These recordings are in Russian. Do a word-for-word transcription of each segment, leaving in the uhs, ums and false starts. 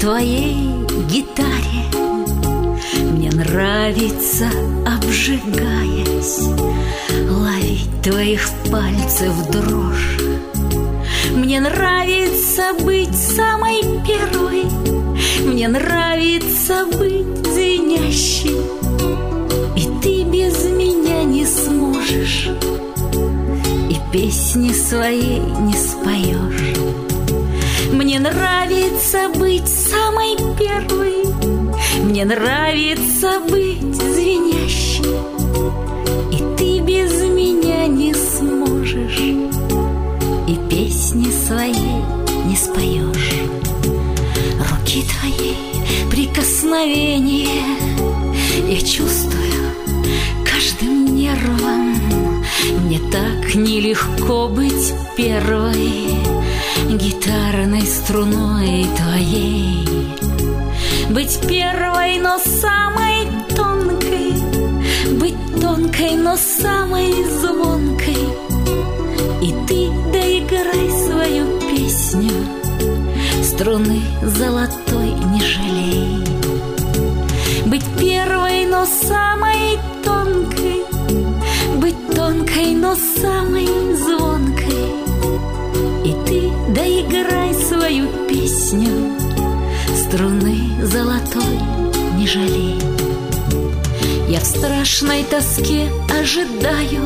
твоей гитаре. Мне нравится, обжигаясь, ловить твоих пальцев дрожь. Мне нравится быть самой первой, мне нравится быть звенящей, и ты без меня не сможешь, и песни своей не споешь. Мне нравится быть самой первой, мне нравится быть звенящей, и ты без меня не сможешь, и песни своей не споешь. Руки твоей прикосновение я чувствую каждым нервом. Мне так нелегко быть первой гитарной струной твоей, быть первой, но самой тонкой, быть тонкой, но самой звонкой, и ты доиграй свою песню, струны золотой не жалей. Быть первой, но самой тонкой, быть тонкой, но самой звонкой, и ты доиграй свою песню, струны золотой не жалей. Я в страшной тоске ожидаю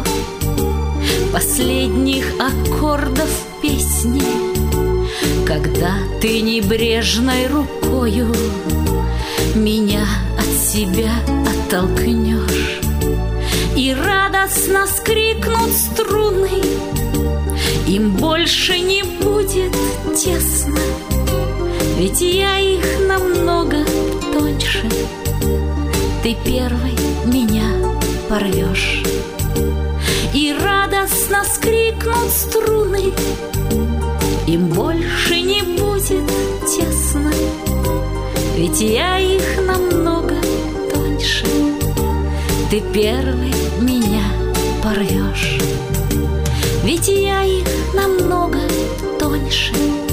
последних аккордов песни, когда ты небрежной рукою меня от себя оттолкнешь, и радостно скрикнут струны, им больше не будет тесно, ведь я их намного тоньше. Ты первый меня порвешь, и радостно скрикнут струны, им больше не будет тесно, ведь я их намного тоньше. Ты первый меня порвешь, ведь я их намного тоньше.